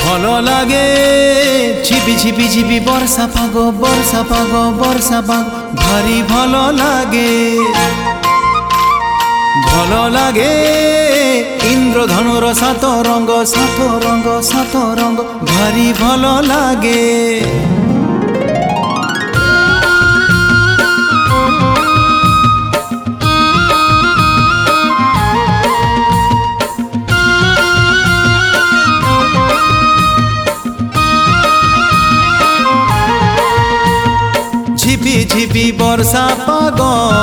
ভালো লাগে ঝিপি ঝিপি ঝিপি বর্ষা পাগ বর্ষা পাগ বর্ষা পাগ ভারি ভালো লাগে। ভালো লাগে ইন্দ্রধনুর সাত রঙ সাত রঙ সাত রঙ ভারি ভালো লাগে। ঝিপি ঝিপি বর্ষা পাগ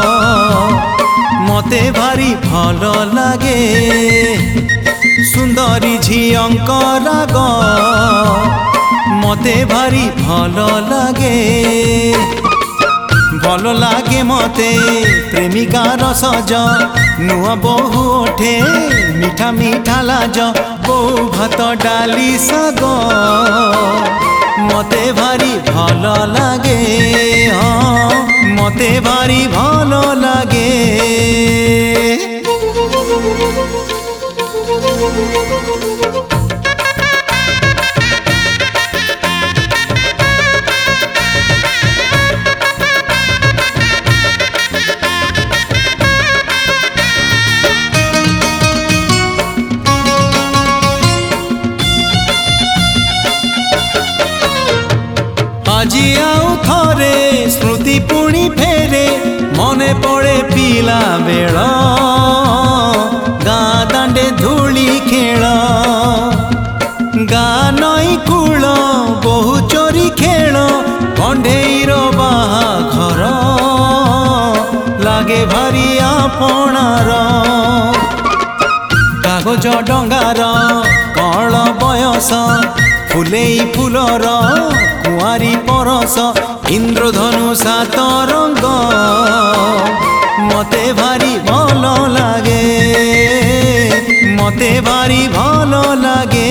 মতে ভারি ভালো লাগে। সুন্দরী ঝিয়ঙ্ক রাগ মতে ভারি ভালো লাগে। ভালো লাগে মতে প্রেমিকার সজ নুয়া বহু ওঠে মিঠা মিঠা লাজ বউ ভাত ডালি শাগ মতে ভারি ভালো লাগে। মতে ভারি ভালো লাগে। আজি আউ থরে স্মৃতি পুଣି ফেরে মনে পড়ে পিলা বেଳ গাঁ দাଣ୍ଡে ধূଳି খেଳ। ଗାଁ ନଈ କୂଳ ବହୁ ଚୋରି ଖେଳ କଣ୍ଢେଇର ବାହାଘର ଲାଗେ ଭାରି ଆପଣାର। କାଗଜ ଡଙ୍ଗାର କଳ ବୟସ ফুলেই ফুলর কুয়ারি পরশ ইন্দ্রধনু সাত রঙ মতে ভারি ভালো লাগে। মতে ভারি ভালো লাগে।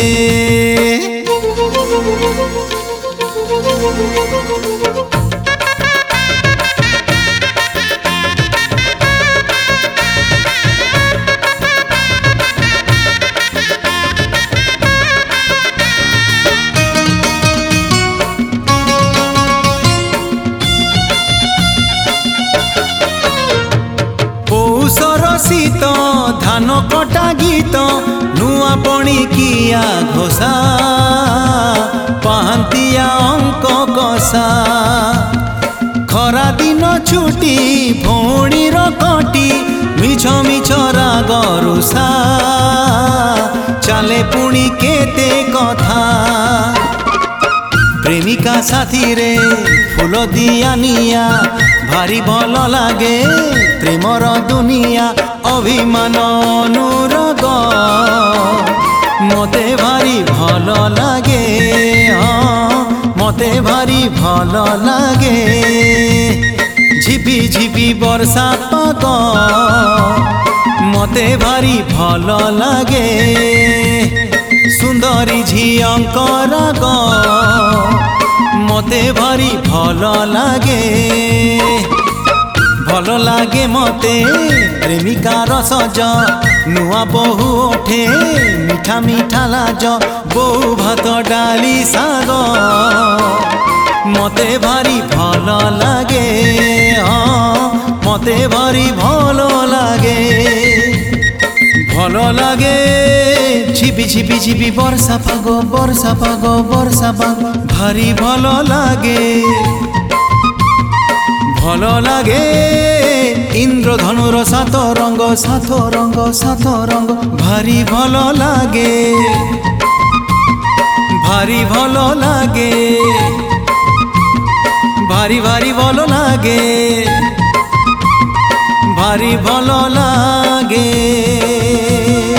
শীত ধান কটা গীত নুয়া পণি কিয়া ঘোষা পাহান্তিয়া অঙ্ক কষা। খরা দিন ছুটি ভৌণীর কটি মিছ মিছ রাগ রুষা চালে পুଣି কেতে কথা। প্রেমিকা সাথীরে ফুল দিয়া নিয়া ভারি ভাল লাগে। প্রেমর দুনিয়া অভিমান অনুরাগ মতে ভারি ভাল লাগে। মতে ভারি ভাল লাগে। ঝিপি ঝিপি বর্ষা পাগ মতে ভারি ভাল লাগে। সুন্দরী ঝিয়ঙ্ক রাগ মতে ভারি ভাল লাগে। ভাল লাগে মতে প্রেমিকার সজ নুয়া বহু ওঠে মিঠা মিঠা লাজ বউ ভাত ডালি শাগ মতে ভারি ভাল লাগে। মতে ভারি ভাল লাগে। ভাল লাগে ঝিপি ঝিপি ঝিপি বর্ষা পাগ বর্ষা পাগ বর্ষা পাগ ভারি ভাল লাগে। ভালো লাগে ইন্দ্রধনুর সাত রঙ সাত রঙ সাত রঙ ভারি ভালো লাগে। ভারি ভালো লাগে। ভারি ভারি ভালো লাগে। ভারি ভালো লাগে।